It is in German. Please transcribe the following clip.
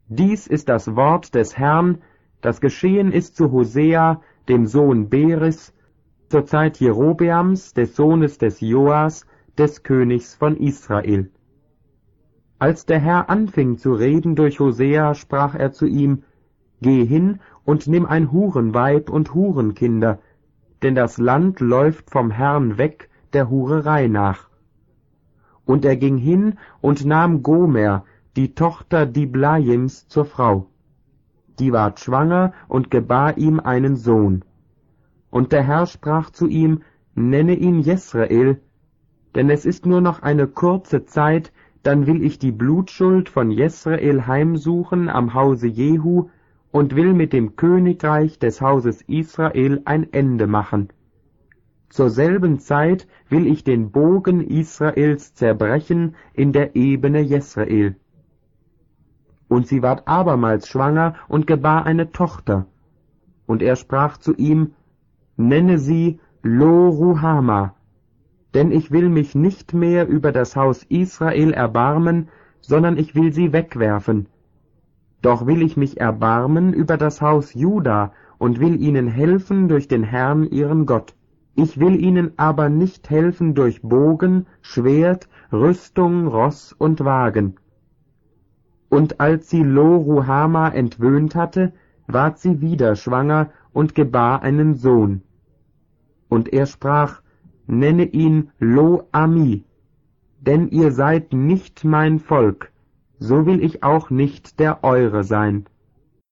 Dies ist das Wort des Herrn, das geschehen ist zu Hosea, dem Sohn Beris, zur Zeit Jerobeams, des Sohnes des Joas, des Königs von Israel. Als der Herr anfing zu reden durch Hosea, sprach er zu ihm: Geh hin und nimm ein Hurenweib und Hurenkinder, denn das Land läuft vom Herrn weg der Hurerei nach. Und er ging hin und nahm Gomer, die Tochter Diblaims, zur Frau. Die ward schwanger und gebar ihm einen Sohn. Und der Herr sprach zu ihm: Nenne ihn Jesrael, denn es ist nur noch eine kurze Zeit, dann will ich die Blutschuld von Jesrael heimsuchen am Hause Jehu und will mit dem Königreich des Hauses Israel ein Ende machen. Zur selben Zeit will ich den Bogen Israels zerbrechen in der Ebene Jesrael. Und sie ward abermals schwanger und gebar eine Tochter. Und er sprach zu ihm: Nenne sie Lo-Ruhama, denn ich will mich nicht mehr über das Haus Israel erbarmen, sondern ich will sie wegwerfen. Doch will ich mich erbarmen über das Haus Juda und will ihnen helfen durch den Herrn ihren Gott. Ich will ihnen aber nicht helfen durch Bogen, Schwert, Rüstung, Ross und Wagen. Und als sie Lo-Ruhama entwöhnt hatte, ward sie wieder schwanger und gebar einen Sohn. Und er sprach: Nenne ihn Lo-Ami, denn ihr seid nicht mein Volk, so will ich auch nicht der eure sein.